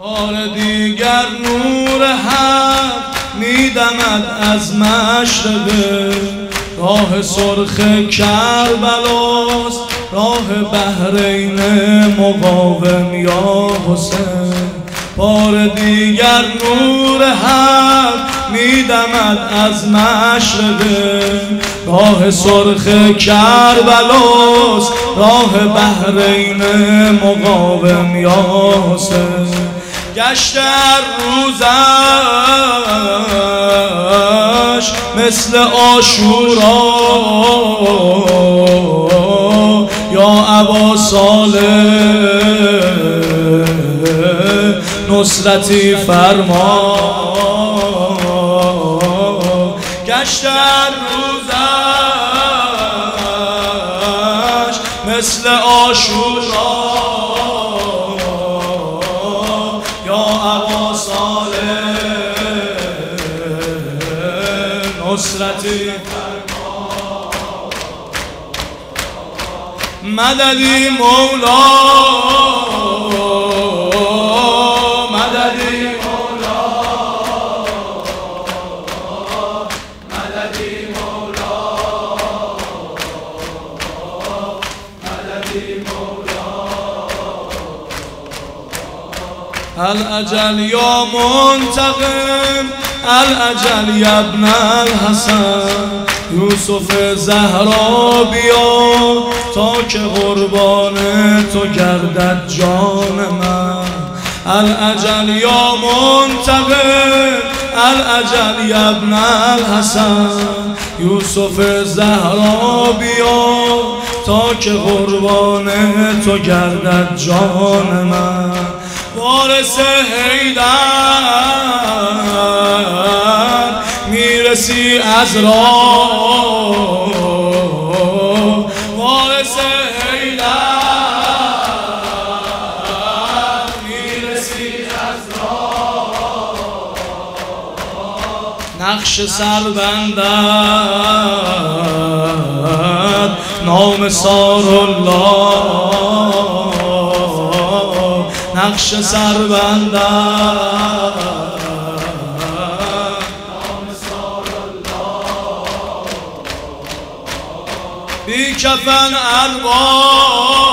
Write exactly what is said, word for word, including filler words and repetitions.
بار دیگر نور حق میدمد از مشرقه، راه سرخ کربلاست، راه بحرین مقاوم یا حسین. بار دیگر نور حق میدمد از مشرقه، راه سرخ کربلاست، راه بحرین مقاوم یا حسین. گشت هر روزش مثل عاشورا، یا ابا صالح نصرتی فرما. گشت هر روزش مثل عاشورا، یا ابا صالح نصرتی فرما. مددی مولا، مددی مولا، مددی مولا، مددی مولا. الاجل یا منتقم، الاجل یا ابن الحسن. یوسف زهرا بیا تا که قربان تو گردد جان من. الاجل یا منتقم، الاجل یا ابن الحسن. یوسف زهرا بیا تا که قربان تو گردد جان من. وارث حیدر میرسی از راه، وارث حیدر میرسی از راه. نقش سر بندد نام سارالله، نقش سر بندد نام سارالله. بی کفن ارباب